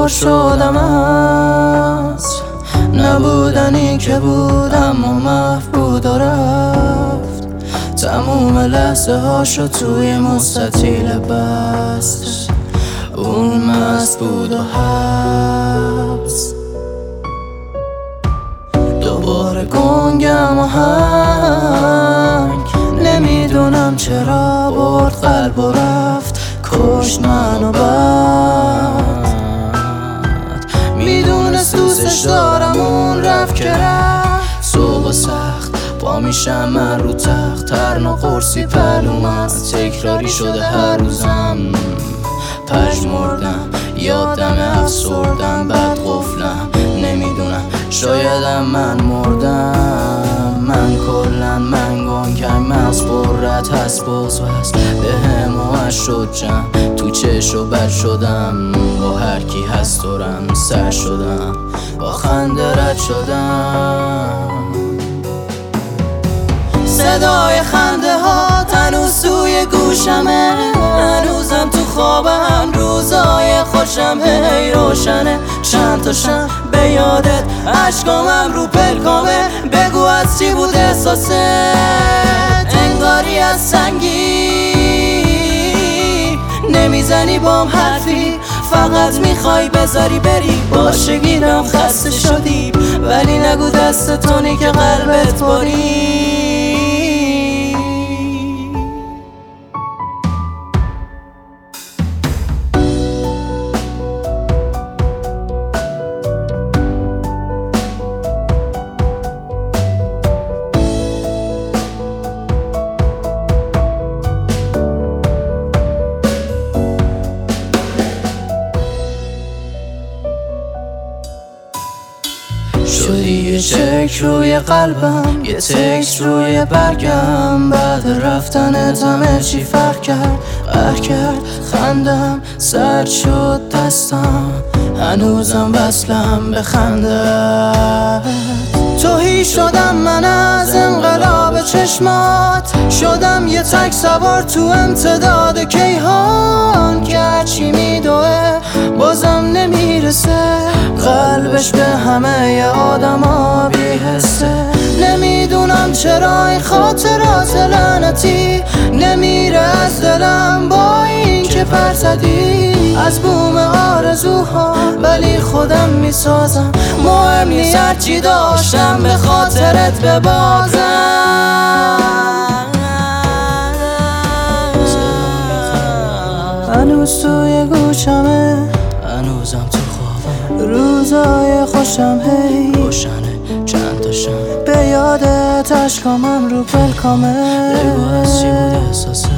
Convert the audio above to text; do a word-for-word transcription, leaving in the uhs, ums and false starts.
پر شدم از نبودنی که بود اما محو بود و رفت. تموم لحظه هاشو توی مستطیل بست. اون مست بود و حبس. دوباره گنگم و هنگ نمیدونم چرا برد قلب و رفت کشت منو بد. میدونست دوستش دارم اون رفت که رفت. صبح و سخت پا میشم من رو تخت. ترن و قرصی پلومم تکراری شده هر روزم. پژمردم یادم افسردم بعد قفلم. نمیدونم شایدم من مردم. من کلن من گنگم مغز پرت هست باز و هست به هموش شد جمع. تو چش و بد شدم با هر کی هست دارم سر شدم با خنده رد شدم. صدای خنده ها هنوز توی گوشمه. هنوزم تو خوابم روزای خوشم هی روشنه. چند تا شم به یادت عشقامم رو پلکامه. بگو از چی بود احساست انگاری از سنگی. نمیزنی بام حرفی فقط میخوای بذاری بری. باشه گیرم خسته شدی ولی نگو دست تونی که قلبت بری. شدی یه چک روی قلبم یه تکست روی برگم. بعد رفتنت همه چی فرق کرد قهر کرد. خندم سرد شد دستم هنوزم وصلم به خندت. توهی شدم من از انقلاب چشمات. شدم یه تک سوار تو امتداد کیهان که هرچی میدوه بازم نمیرسه. قلبش به همه ی آدم ها بیحسه. نمیدونم چرا این خاطرات لعنتی نمیره از دلم با این که پر زدی از بوم آرزوها. ولی خودم میسازم مهم نیست هرچی داشتم به خاطرت ببازم. هنوز توی گوشمه هنوزم تو خوابم. روزای خوشم هی روشنه چند تا شم به یادت عشقامم رو پلکامه. بگو از چی بود احساست